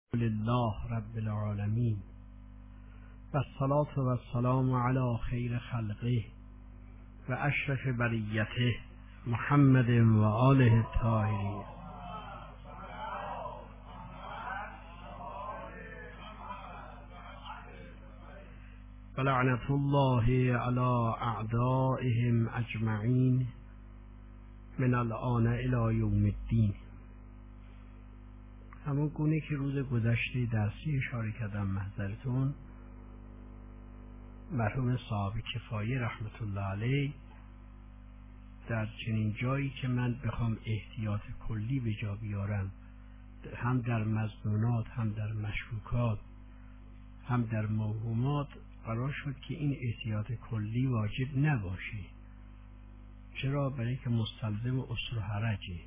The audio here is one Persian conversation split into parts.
لله رب العالمین و الصلاة و السلام علی خیر خلقه و اشرف بریته محمد و آله الطاهرین. و لعنت الله علی اعدائهم اجمعین من الآن الی یوم الدین. همون گونه که روز گذشته درسی اشاره کردم محضرتون، مرحوم صاحب کفایه رحمت الله علیه در چنین جایی که من بخوام احتیاط کلی به جا بیارم، هم در مظنونات، هم در مشکوکات، هم در موهومات، قرار شد که این احتیاط کلی واجب نباشه. چرا؟ برای که مستلزم عسر و حرجه.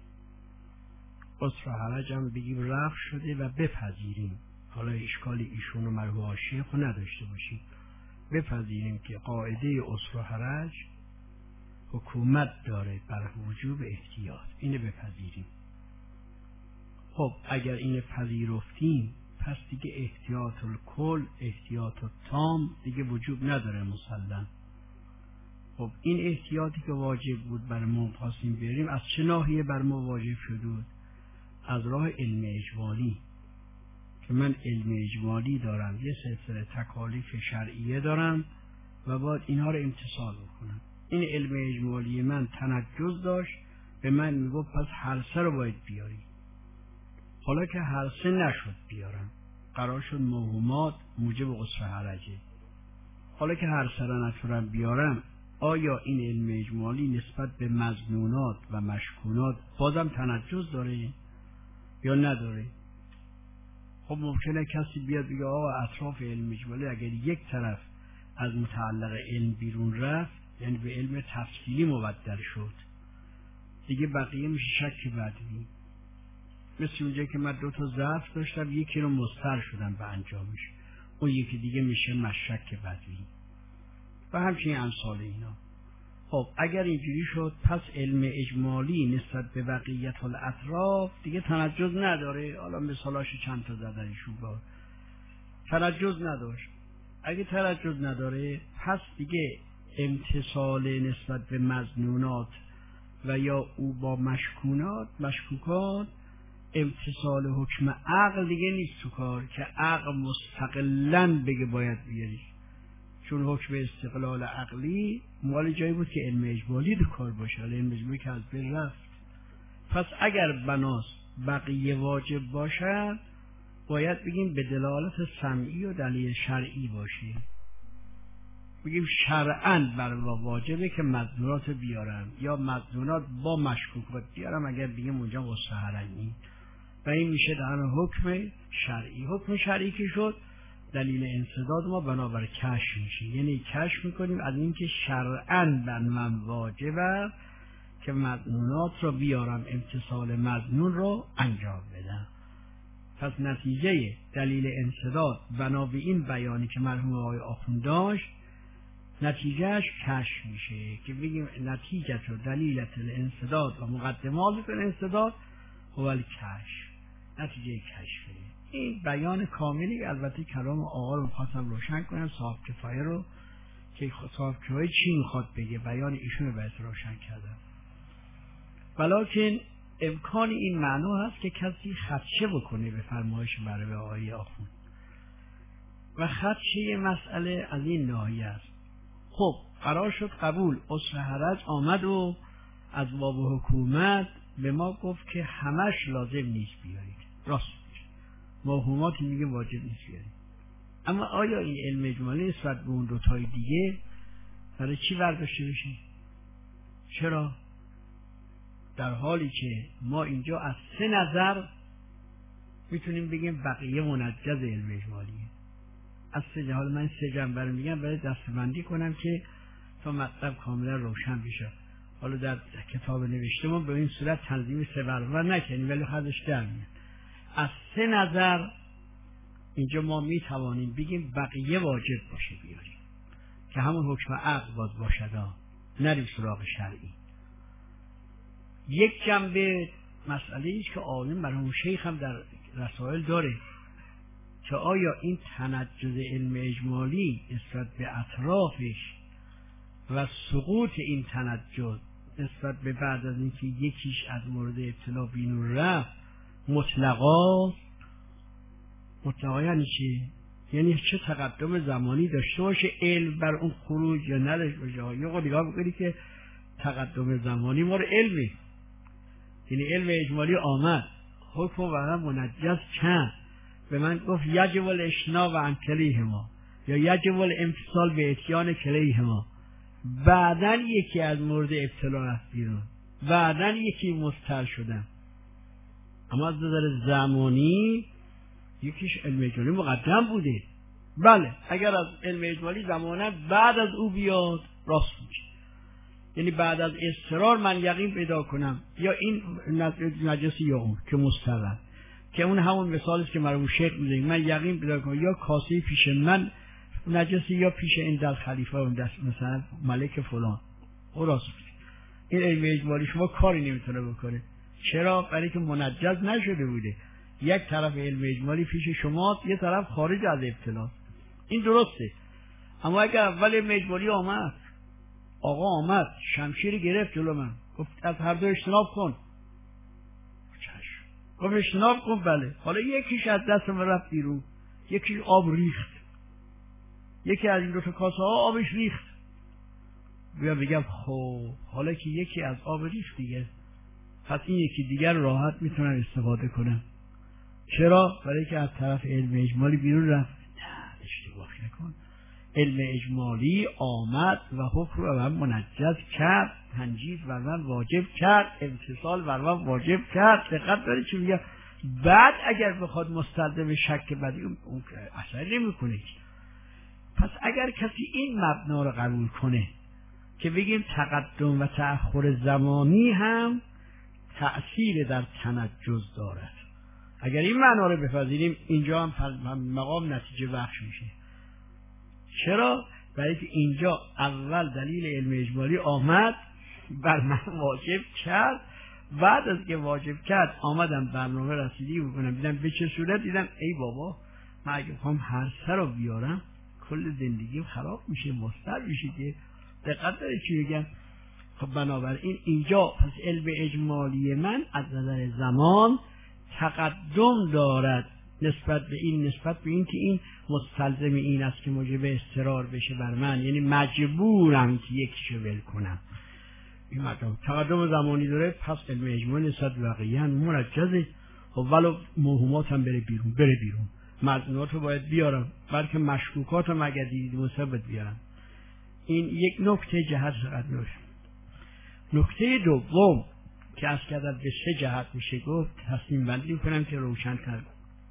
عسر و حرج هم بگیم رفع شده و بپذیریم، حالا اشکال ایشون و مرحوم آشیخ رو نداشته باشیم، بپذیریم که قاعده عسر و حرج حکومت داره بر وجوب احتیاط، اینو بپذیریم. خب اگر اینو پذیرفتیم، پس دیگه احتیاط الکل، احتیاط التام دیگه وجوب نداره مسلم. خب این احتیاطی که واجب بود بر ما خواستیم بیاریم، از چه ناحیه بر ما واجب شد؟ از راه علم اجمالی، که من علم اجمالی دارم، یه سلسله تکالیف شرعیه دارم و باید اینها رو امتثال بکنم. این علم اجمالی من تنجز داشت، به من میگفت پس هر سه رو باید بیاری. حالا که هر سه نشد بیارم، قرار شد موهومات موجب عسر حرجه. حالا که هر سه رو نتونم بیارم، آیا این علم اجمالی نسبت به مظنونات و مشکونات بازم تنجز داره یا نداره؟ خب ممکنه کسی بیاد بگه آقا اطراف علم اجمالی اگر یک طرف از متعلق علم بیرون رفت، یعنی به علم تفصیلی مبدل شد، دیگه بقیه میشه شک بدوی. مثل اونجا که من 2 ضعف داشتم، یکی رو مضطر شدم به انجامش، اون یکی دیگه میشه مشک بدوی و همچنین امثال اینا. خب اگر اینجوری شد، پس علم اجمالی نسبت به بقیت الاطراف دیگه تنجز نداره. حالا مثالاش چند تا زدن شوبا تنجز نداشت. اگه تنجز نداره، پس دیگه امتصال نسبت به مظنونات و یا او با مشکوکات امتصال حکم عقل دیگه نیست تو کار، که عقل مستقلاً بگه باید بیاری، چون حکم استقلال عقلی مال جایی بود که علم اجمالی دو کار باشه، علم اجمالی که از بین رفت. پس اگر بناس بقیه واجب باشد، باید بگیم به دلالت سمعی و دلیل شرعی باشه. بگیم شرعاً بر واجبه که مظنونات بیارم، یا مظنونات با مشکوکات بیارم، اگر بگیم اونجا مستحرمی، و این میشه در حکم شرعی. حکم شرعی که شد، دلیل انسداد ما بنابر کشف میشه، یعنی کشف میکنیم از اینکه شرعاً بر من واجبه که مظنونات رو بیارم، امتصال مظنون رو انجام بدم. پس نتیجه دلیل انسداد بنا به این بیانی که مرحوم آقای آخوند داشت، نتیجهش کشف میشه، که بگیم نتیجه و دلیلت الانسداد و مقدمات الانسداد هو الکشف، نتیجه کشفه. این بیان کاملی، البته کلام آقا رو خواستم روشن کنم، صاحب کفایه رو، که صاحب کفایه چی میخواد بگه، بیان ایشون رو باید روشن کردم. ولیکن امکان این معنا هست که کسی خدشه بکنه به فرمایش مرحوم آقای آخوند، و خدشه مسئله از این ناحیه است. خب قرار شد قبول، عسر حرج آمد و از باب حکومت به ما گفت که همش لازم نیست بیارید، راست موهوماتی میگه واجب نیست بیارید. اما آیا این علم اجمالی نسبت به اون دوتای دیگه برای چی برداشته بشه؟ چرا؟ در حالی که ما اینجا از 3 نظر میتونیم بگیم بقیه منجز علم اجمالیه. از 3 حال من 3 جنبه رو میگم برای دستبندی کنم که تا مطلب کاملا روشن بشه. حالا در کتاب نوشته ما به این صورت تنظیم 3 برابر نکنیم، ولی خودش در میاد. از 3 نظر اینجا ما میتوانیم بگیم بقیه واجب باشه بیاریم، که همون حکم عقل باز باشد، نریم سراغ شرعی. یک جنبه مسئله ایست که آقایون مرحوم شیخ هم در رسائل داره، که آیا این تنجز علم اجمالی نسبت به اطرافش و سقوط این تنجز نسبت به بعد از اینکه یکیش از مورد ابتلا بیرون رفت مطلقا یعنی چی؟ یعنی چه تقدم زمانی داشته باشه علم بر اون خروج یا نداشته باشه. یا نگاه بکنی که تقدم زمانی ما رو علمه، یعنی علم اجمالی آمد حکم و منجز چند به من گفت یجب الاشتناب عن کلیهما یا یجب الامتثال به اتیان کلیهما، بعدن یکی از مورد ابتلا رفت بیرون، بعدن یکی مستر شدن. اما از نظر زمانی یکیش علم اجمالی مقدم بوده. بله اگر از علم اجمالی زمانت بعد از او بیاد راست میشه، یعنی بعد از اضطرار من یقین پیدا کنم یا این نجسی یا اون که مستقر، که اون همون مثال است که مرحوم شیخ میگه من یقین پیدا کنم یا کاسه پیش من نجسی یا پیش این در خلیفه و دست مثلا ملک فلان او راست میشه. این علم اجمالی شما کاری نمیتونه بکنه. چرا؟ برای که منجز نشده بوده. یک طرف علم اجمالی پیش شما، یه طرف خارج از ابتلا. این درسته. اما اگر اول علم اجمالی آمد، آقا آمد شمشیر گرفت جلو من گفت از هر دو اجتناب کن، گفت اجتناب کن، بله، حالا یکیش از دست من رفت بیرون، یکیش آب ریخت، یکی از این دو تا کاسه ها آبش ریخت، بگم خب حالا که یکی از آب ریخت دیگه، پس این یکی دیگر راحت میتونم استفاده کنم. چرا؟ برای که از طرف علم اجمالی بیرون رفت. نه اشتباه نکن، علم اجمالی آمد و حکم و منجز کرد، تنجیز و من واجب کرد، امتصال و من واجب کرد. دقت داری چی میگه؟ بعد اگر بخواد مستلزم شک بدی اون اثر نمیکنه. پس اگر کسی این مبنا رو قبول کنه که بگیم تقدم و تأخر زمانی هم تأثیر در تنجز دارد، اگر این معنا رو بپذیریم اینجا هم مقام نتیجه بخش میشه. چرا؟ برای که اینجا اول دلیل علم اجمالی آمد بر من واجب کرد، بعد از که واجب کرد آمدم برنامه رسیدی بکنم، دیدم به چه صورت، دیدم ای بابا من اگه بخوام هر سر رو بیارم کل زندگیم خراب میشه، مستر میشه. که دقت داری چی میگم؟ خب بنابراین اینجا پس علم اجمالی من از نظر زمان تقدم دارد نسبت به این که این مستلزم این است که موجب اضطرار بشه بر من، یعنی مجبورم که یکیشو ول کنم. این مطلب تقدم زمانی داره، پس علم اجمالی نسبت به بقیه منجزه. خب ولو موهومات هم بره بیرون، مظنونات رو باید بیارم، بلکه مشکوکات هم اگر دیدید مثبت بیارم. این یک نکته جهت فقط میشه. نکته دوم که از کردن به سه جهت میشه گفت، تصمیم بندی کنم که روشن کنم.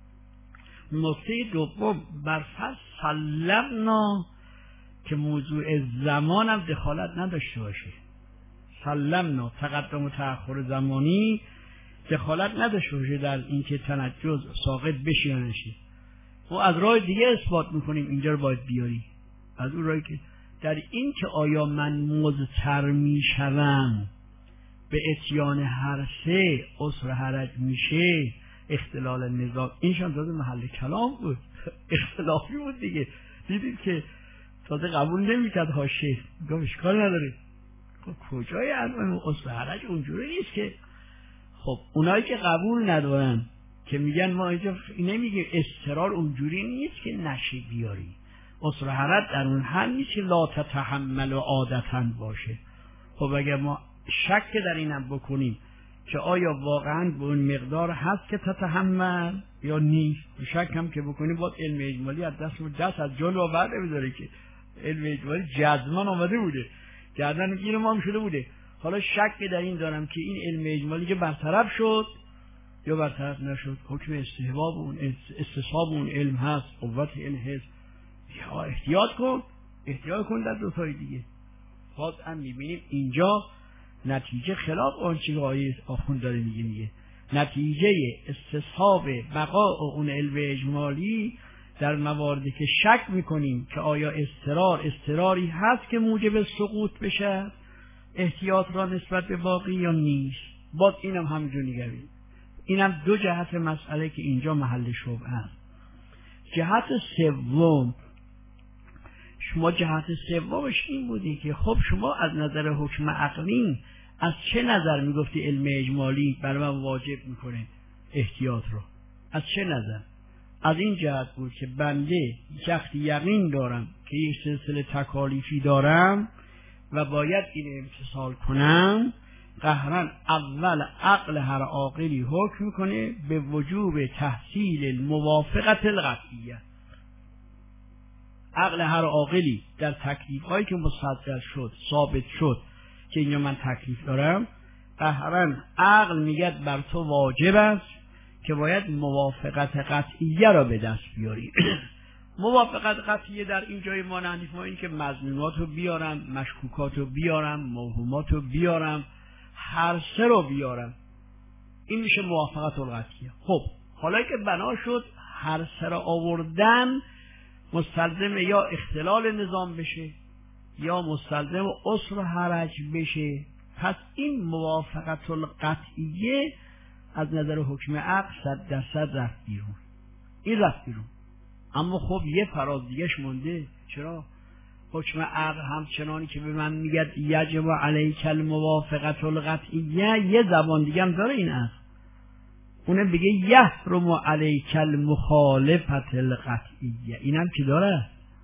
نکته دوم بر فرض سلمنا که موضوع زمان هم دخالت نداشته باشه، سلمنا تقدم و تأخر زمانی دخالت نداشته باشه در اینکه تنجز ساقط بشه یا نشه. و از راه دیگه اثبات میکنیم اینجا رو باید بیاری، از اون راهی که در این که آیا من مضطر میشوم به اتیان هر سه عسر حرج میشه، اختلال نظام، اینشان تازه محل کلام بود، اختلافی بود دیگه. دیدید که تازه قبول نمیکرد حاشیه، گفت اشکال نداره. خب کجای علم عسر حرج اونجوری نیست که. خب اونایی که قبول ندارن که میگن ما اینجا نمیگیم اضطرار اونجوری نیست که نشه بیاری، عسر حرج در اون حال نیست که لا تتحمل و عادتاً باشه. خب اگر ما شک در اینم بکنیم که آیا واقعاً به اون مقدار هست که تتحمل یا نیست، شک هم که بکنیم باید علم اجمالی از دست از جلو بر نمیداره که علم اجمالی جزمان آمده بوده، گردن گیر ما هم شده بوده. حالا شک در این دارم که این علم اجمالی که برطرف شد یا برطرف نشد، حکم استحباب اون استصحاب اون علم هست، قوت علم هست، یا احتیاط کن در دو تای دیگه. باز هم میبینیم اینجا نتیجه خلاف آنچه که آیه آخوند داره میگه نتیجه استصحاب بقاء اون علم اجمالی در مواردی که شک میکنیم که آیا استراری هست که موجب سقوط بشه احتیاط را نسبت به باقی یا نیست. باز اینم همینجور نگریم. اینم دو جهت مسئله که اینجا محل شبهه است. جهت سوم، شما جهت سومش این بودی که خب شما از نظر حکم عقلی از چه نظر میگفتی علم اجمالی برای من واجب میکنه احتیاط رو؟ از چه نظر؟ از این جهت بود که بنده وقتی یقین دارم که یک سلسله تکالیفی دارم و باید این امتثال کنم، قهرن اول عقل هر عاقلی حکم میکنه به وجوب تحصیل الموافقت القطعیه. عقل هر عاقلی در تکلیف هایی که مصدق شد، ثابت شد که اینجا من تکلیف دارم، قهرن عقل میگه بر تو واجب است که باید موافقت قطعیه را به دست بیاری. موافقت قطعیه در این جای ما نحنیف ما این که مظنونات رو بیارم، مشکوکات رو بیارم، موهومات رو بیارم، هر سه رو بیارم، این میشه موافقت القطعیه. خب حالا که بنا شد هر سه را آوردن مستلزم یا اختلال نظام بشه یا مستلزم عسر و حرج بشه، پس این موافقت القطعیه از نظر حکم عقل 100% رفت بیرون. این رفت بیرون. اما خب یه فراز دیگهش مونده. چرا؟ حکم عقل همچنانی که به من میگه یجب علیک الموافقت القطعیه، یه زبان دیگه هم داره این اصل. اونم بگه یحرم علیک المخالفت القطعیه، اینم که داره.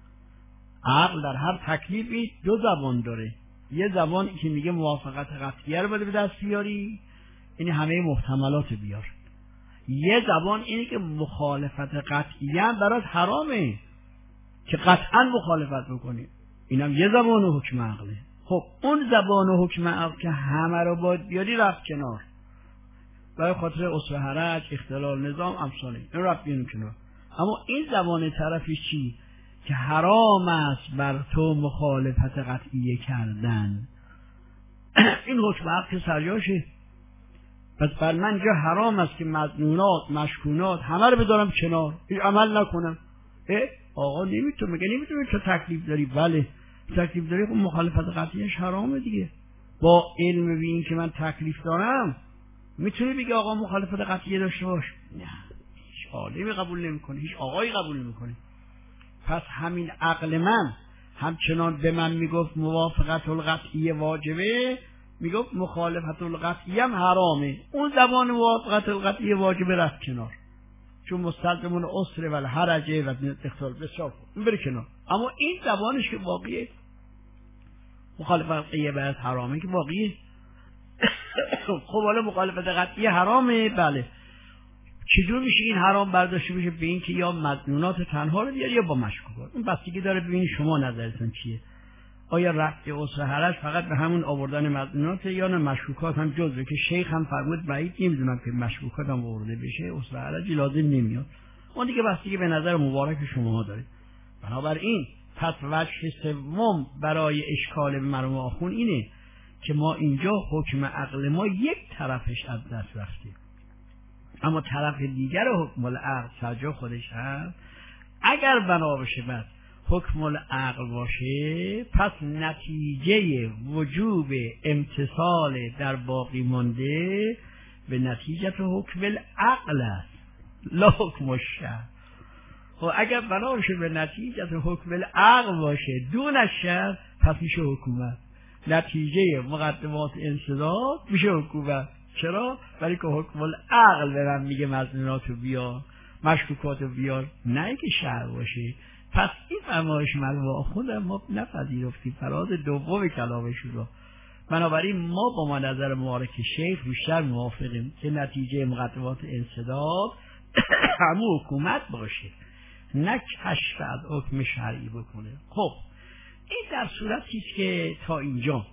عقل در هر تکلیفی دو زبان داره. یه زبان که میگه موافقت قطعیه رو به دست بیاری، این همه محتملات بیار. یه زبان اینه که مخالفت قطعیه برات حرامه که قطعا مخالفت بکنی، اینم یه زبان و حکم عقله. خب اون زبان و حکم عقل که همه رو باید بیاری رفت کنار برای خاطر عسر حرج، اختلال نظام، امثاله، این رفت بیرون کنار. اما این زبان طرفی چی؟ که حرام است بر تو مخالفت قطعیه کردن. این حکم عقل که سریاشه. پس بر من جا حرام است که مظنونات، مشکونات همه رو بذارم کنار، هیچ عمل نکنم. آقا نمیتونه، میگه نمیتونه تو تکلیف داری. بله تکلیف داری، خب مخالفت قطعیش حرامه دیگه. با علم به این که من تکلیف دارم میتونی بگی آقا مخالفت قطعیه داشته باش؟ نه، هیچ عالمی قبول نمیکنه، هیچ آقایی قبول نمیکنه. پس همین عقل من همچنان به من میگفت موافقت القطعیه واجبه، میگفت مخالفت القطعیه هم حرامه. اون زبان موافقت القطعیه واجبه رفت کنار، چون مستلزمون عسر و الحرجه و اختلال بسیار این بره کنار. اما این زبانش که واقعیه مخالفت قطعیه باید حرامه که واقعیه. خب حالا مخالفت قطعیه حرامه، بله. چجور میشه این حرام برداشته بشه؟ به این که یا مظنونات تنها رو بیاری یا با مشکوکات. اون بستگی داره ببینید شما نظرتون چیه. آیا رفع عسر حرج فقط به همون آوردن مظنونات یا نه مشکوکات هم جزءه؟ که شیخ هم فرمود بعید نمیدونم که مشکوکات هم آورده بشه، عسر حرجی لازم نمیاد. اون دیگه بستگی به نظر مبارک شما داره. بنابراین پس وجه سوم برای اشکال به مرحوم آخون اینه که ما اینجا حکم عقل ما یک طرفش از دست رفته، اما طرف دیگر حکم العقل سرجا خودش هست. اگر بنا بشه بعد حکم العقل باشه، پس نتیجه وجوب امتثال در باقی مانده به نتیجه حکم العقل است، لا حکم الشرع. و اگر بنا بشه به نتیجه حکم العقل باشه دون الشرع، پس میشه حکومت. نتیجه مقدمات انصداد میشه حکومت. چرا؟ ولی که حکم العقل به من میگه مظنوناتو بیار، مشکوکاتو بیار، نه که شرع باشه. پس این فرمایش مرحوم خودم ما نپذیرفتیم، فراز دوم کلامش رو. بنابراین ما با ما نظر مبارک شیخ بیشتر موافقیم که نتیجه مقدمات انصداد همون حکومت باشه، نه کشف از حکم شرعی بکنه. خب این در صورتی است که تا اینجا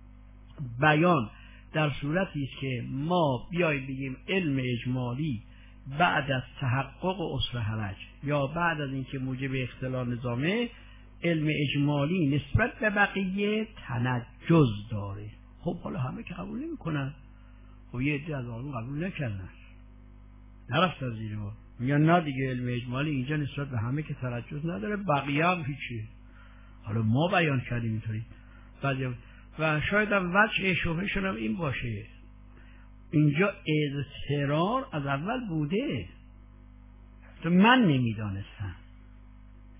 بیان در صورتی است که ما بیاییم بگیم علم اجمالی بعد از تحقق عسر حرج یا بعد از اینکه موجب اختلال نظامه، علم اجمالی نسبت به بقیه تنجز داره. خب حالا همه که قبول نمی کنن، خب یه عده از آنها قبول نکردن، نرفت از زیر ما، میگن نه دیگه علم اجمالی اینجا نسبت به همه که تنجز نداره، بقیه هم هیچی. حالا ما بیان کردیم اینطوری و شاید هم وجه شبهشون هم این باشه، اینجا اضطرار از اول بوده تو من نمیدانستم.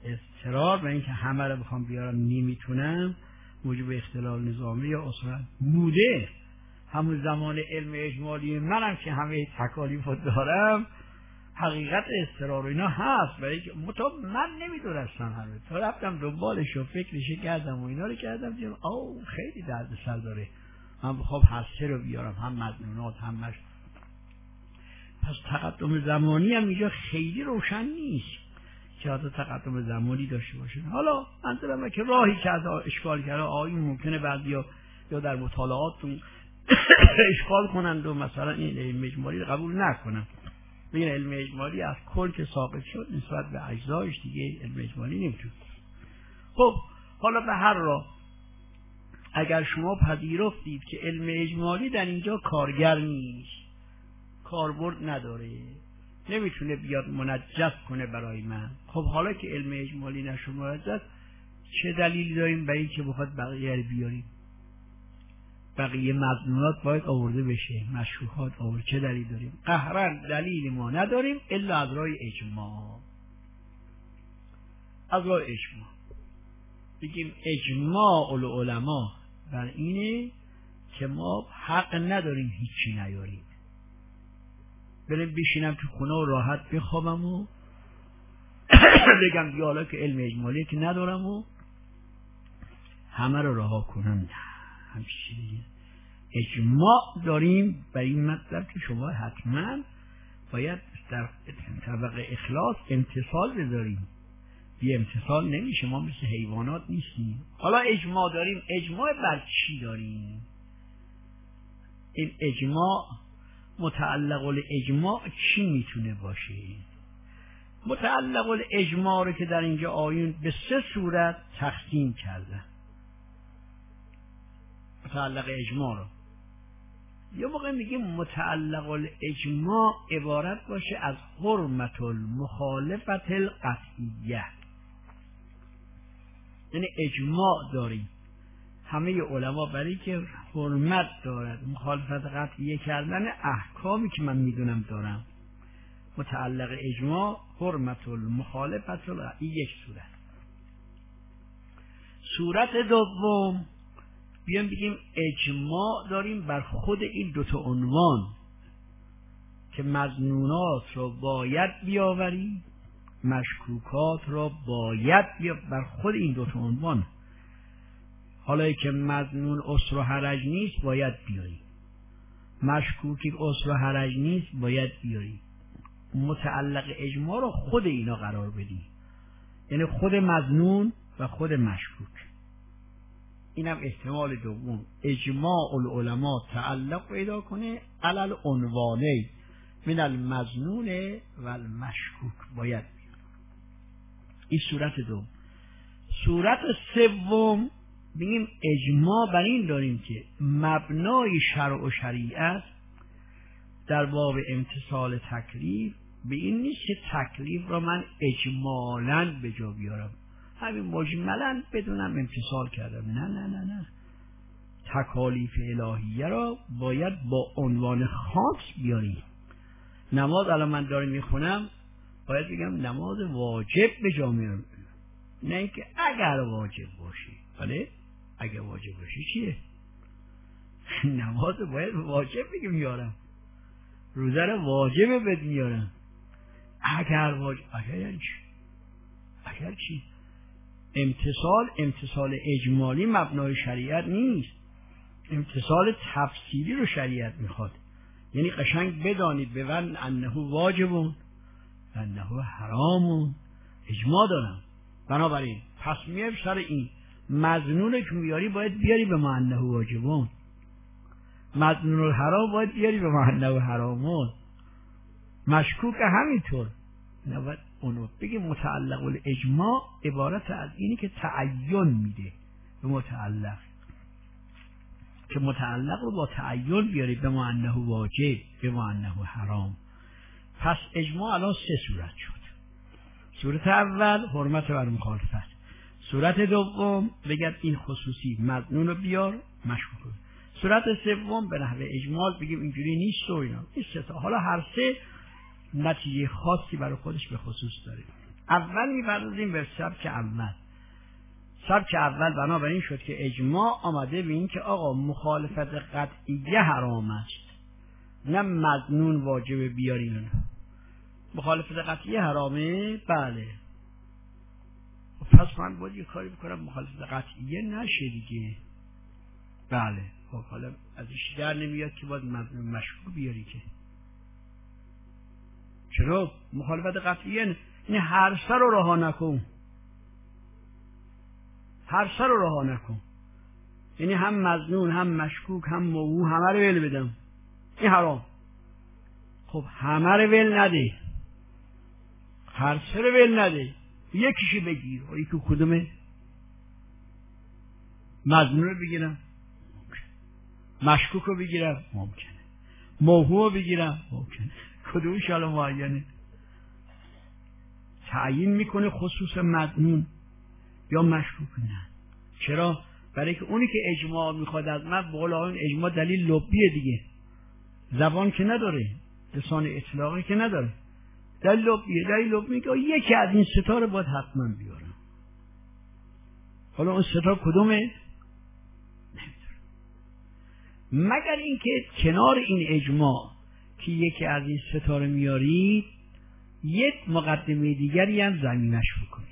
اضطرار و اینکه همه رو بخوام بیارم نمیتونم، موجب اختلال نظامی یا اصلا بوده. همون زمان علم اجمالی منم که همه تکالیف رو دارم، حقیقت اضطرار اینا هست، برای که من نمیدونستم همه، تا رفتم دنبالش و فکرش کردم و اینا رو کردم، دیدم خیلی درد سر داره، من بخوام هسته رو بیارم، هم مضمونات هم مشروط. پس تقدم زمانی هم اینجا خیلی روشن نیست که حتی تقدم زمانی داشته باشه. حالا منظورم که راهی که از اشکال کرده آیون ممکنه بعضیا یا در مطالعاتون اشکال کنند و مثلا این علم اجمالی رو قبول نکنن. این علم اجمالی از کل که ساقط شد نسبت به اجزایش دیگه علم اجمالی نمیتونه. خب حالا به هر راه اگر شما پذیرفتید که علم اجمالی در اینجا کارگر نیست، کاربرد نداره، نمیتونه بیاد منجز کنه برای من، خب حالا که علم اجمالی نشون منجز، چه دلیلی داریم برای اینکه بخواد بقیه رو بیاریم؟ بقیه مضمونات باید آورده بشه، مشروحات آورده، چه دلیل داریم؟ قهرن دلیلی ما نداریم الا از راه اجماع. از راه اجماع بگیم اجماع العلماء بر اینه که ما حق نداریم هیچی نیاریم، بریم بشینم تو خونه و راحت بخوابم و بگم حالا که علم اجمالی که ندارم و همه رو رها کنم. نه، همچنین اجماع داریم بر این مطلب که شما حتما باید در طبق اخلاص امتثال بذاریم. بی امتثال نمیشه، ما مثل حیوانات نیستیم. حالا اجماع داریم، اجماع بر چی داریم؟ این اجماع متعلق الاجماع چی میتونه باشه؟ متعلق الاجماع رو که در اینجا آیون به 3 صورت تقسیم کردن. متعلق اجماع رو یه موقع میگیم متعلق الاجماع عبارت باشه از حرمت المخالفت القطعیه، یعنی اجماع داریم همه علما برای که حرمت دارد مخالفت قطعیه کردن احکامی که من میدونم دارم. متعلق اجماع حرمت المخالفت القطعیه یک صورت. صورت دوم بیان بگیم اجماع داریم بر خود این 2 عنوان که مظنونات رو باید بیاوریم، مشکوکات رو باید بر خود این 2 عنوان. حالا که مظنون عسر و حرج نیست باید بیاری، مشکوکی عسر و حرج نیست باید بیاری. متعلق اجماع رو خود اینا قرار بدی، یعنی خود مظنون و خود مشکوک. اینم احتمال دوم، اجماع العلماء تعلق پیدا کنه علل عنوانه من المظنون و المشکوک باید بیاد. این صورت دوم. صورت سوم بگیم اجماع بر این داریم که مبنای شرع و شریعت در باب امتثال تکلیف به این نیست که تکلیف را من اجمالاً به جا بیارم، همین مجملاً بدونم امتثال کردم. نه نه نه نه، تکالیف الهیه را باید با عنوان خاص بیاریم. نماز الان من دارم میخونم باید بگم نماز واجب به جا میارم، نه اینکه اگر واجب باشه. بله اگر واجب باشه چیه؟ نماز باید واجب بگم میارم، روزه رو واجبه بد میارم. اگر واجب، اگر یعنی چی؟ اگر چی؟ امتثال اجمالی مبنای شریعت نیست، امتثال تفصیلی رو شریعت میخواد. یعنی قشنگ بدانید به ون انه واجبون و انه حرامون، اجماع دارم. بنابراین پس میایم سر این مظنون که میاری باید بیاری به ما انه واجبون، مظنون الحرام باید بیاری به ما انه حرامون، مشکوک همینطور. نباید اونو بگیم متعلق الاجماع عبارت از اینی که تعین میده به متعلق، که متعلق رو با تعین بیاری به ما انه واجب به ما انه حرام. پس اجماع الان 3 صورت شد. صورت اول حرمت بر مخالفت، صورت دوم بگید این خصوصی مظنون رو بیار مشکوک، صورت سوم به نحو اجمال بگیم اینجوری نیست و اینا. این 3 تا. حالا هر 3 نتیجه خاصی برای خودش به خصوص داره. اول می‌پردازیم به سبک اول. سبک اول بنابراین شد که اجماع آمده به این که آقا مخالفت قطعیه حرام است، نه مظنون واجب بیارین. مخالفت قطعیه حرامه؟ بله. پس من باید یه کاری بکنم مخالفت قطعیه نشه دیگه. بله. خب حالا ازش در نمیاد که باید مظنون مشکوک بیاری که. چرا؟ مخالفت قطعیه این هر سر رو رها نکن. هر سر رو رها نکن. یعنی هم مظنون هم مشکوک هم موهوم همه رو ول بدم. این حرام. خب همه رو ول نده. هر سر رو ول نده. یکیشو بگیر. و یکی کدومه؟ مظنون رو بگیرم. مشکوک رو بگیرم. ممکنه. موهوم رو بگیرم. ممکنه. کدومش حالا معینه؟ تعیین میکنه خصوص مظنون یا مشکوک نه. چرا؟ برای که اونی که اجماع میخواد از من بقول این اجماع دلیل لبیه دیگه. زبان که نداره، لسان اطلاقی که نداره. دلیل لبیه میگه یکی از این ستا رو باید حتما بیارم. حالا اون ستا کدومه؟ نمیدونم. مگر اینکه کنار این اجماع که یکی از این ستا رو میاری یک مقدمه دیگری هم زمینش بکنی.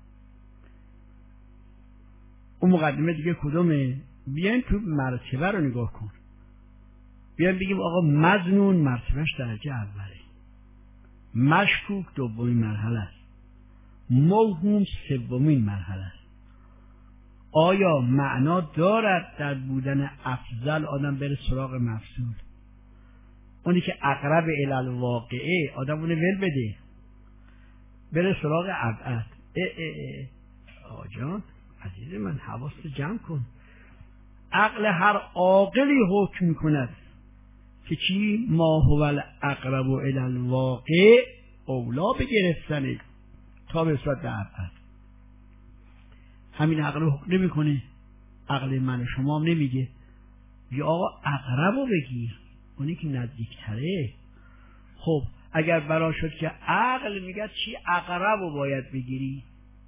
اون مقدمه دیگه کدومه؟ بیاین تو مرتبه رو نگاه کن. بیاین بگیم آقا مظنون مرتبهش درجه اوله، مشکوک دومین مرحله است، موهوم سومین مرحله است. آیا معنا دارد در بودن افضل آدم بره سراغ مفضول؟ اونی که اقرب الی الواقعه آدم اونه ول بده بره سراغ ابعد. آقا جان عزیز من حواست جمع کن. عقل هر عاقلی حکم کند که چی؟ ما هو الاقرب الی الواقع اولا به گرفتنه تا به صورت ابعد. همین عقل حکم نمی کنه. عقل من و شما هم نمیگه بیا آقا اقرب رو بگیر، اونی که نزدیکتره. خب اگر برا شد که عقل میگه چی اقرب رو باید بگیری،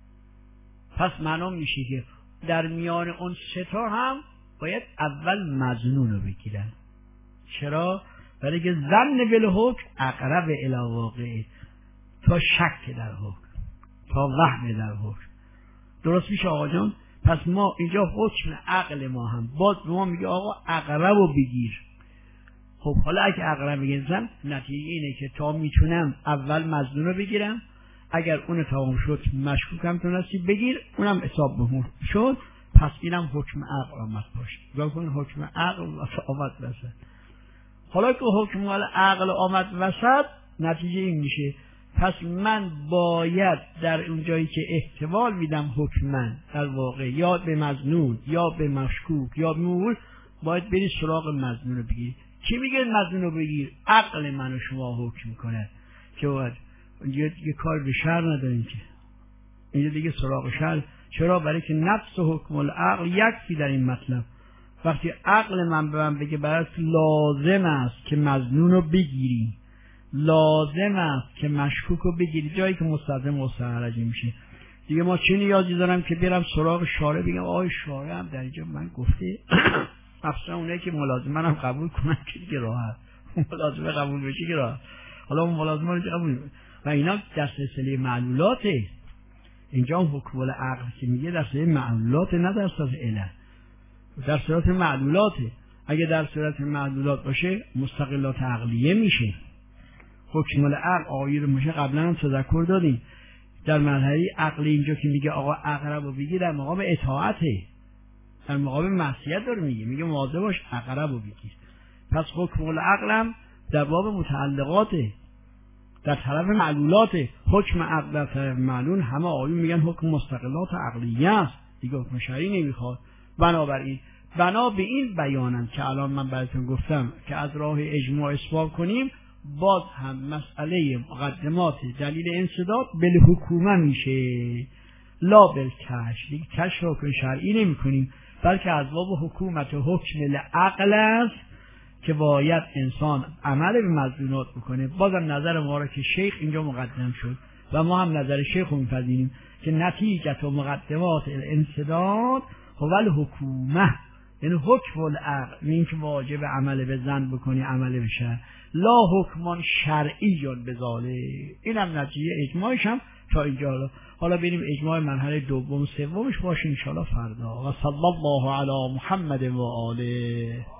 پس معنا میشه که در میان اون ستا هم باید اول مظنون رو بگیرن. چرا؟ برای که ظن بالحکم اقرب الی الواقع، تا شک در حکم، تا وهم در حکم. درست میشه آقا جان؟ پس ما اینجا حکم عقل ما هم باز به ما میگه آقا اقرب رو بگیر. خب حالا اگه اقرب بگیرم نتیجه اینه که تا میتونم اول مظنون رو بگیرم، اگر اون تمام شد مشکوکم تونستی بگیر، اونم حساب بمون شد. پس اینم حکم عقل آمد باشه. گاه کن حکم عقل آمد وسط. حالا که حکم عقل آمد وسط نتیجه این میشه پس من باید در اون جایی که احتمال میدم حکم من در واقع یا به مظنون یا به مشکوک یا به موهوم باید بری سراغ مظنون رو بگیر. کی میگه مظنون رو بگیر؟ عقل من و شما حکم کنه که باید اینجا دیگه کار به شر نداریم که اینجا دیگه سراغ شر. چرا؟ برای که نفس و حکم العقل یکفی در این مطلب. وقتی عقل من به من بگه برات لازم است که مظنون رو بگیری، لازم است که مشکوک رو بگیری، جایی که مستلزم مستخرج میشه دیگه ما چه نیازی دارم که برم سراغ شارع بگم آقای شارع هم در اینجا من گفته افسر اونه که ملازمه هم قبول کنن که دیگه راحت ملازمه قبول بشه که راحت. حالا اون ملازمه رو قبول و اینا در سلسله معلولاته. اینجا هم حکم العقل که میگه در سلسله معلولات نه در سلسله علل، در صورت معلولاته. اگه در صورت معلولات باشه مستقلات عقلیه میشه. حکم العقل آیه رو میشه قبلا هم تذکر دادیم در مرحله عقلی. اینجا که میگه آقا اقرب رو بگیر در مقام اطاعته، در مقام معصیت داره میگه مواظب باش اقرب رو بگیر. پس حکم العقل هم در باب متعلقاته، در طرف معلولاته. حکم عقل در طرف معلول همه آیون میگن حکم مستقلات عقلیه است دیگه، حکم شرعی نمیخواد. بنابراین بنا به این بیانم که الان من براتون گفتم که از راه اجماع اثبات کنیم، باز هم مسئله مقدمات دلیل انصداد بالحکومه میشه لا بالکشف. دیگه کشف حکم شرعی نمی کنیم بلکه از باب حکومت حکم العقل است که باید انسان عمل به مظنونات بکنه. بازم نظر ما را که شیخ اینجا مقدم شد و ما هم نظر شیخ رو می‌پذیریم که نتیجت و مقدمات الانسداد هو الحکومه، یعنی حکم العقل، این که واجب عمل به زن بکنی عمل بشه، لا حکمان شرعی به ذالک. اینم نتیجه اجماعش هم تا اینجا. حالا بریم اجماع مرحله دوم سومش باشه ان شاء الله فردا. و صلی الله علی محمد و آله.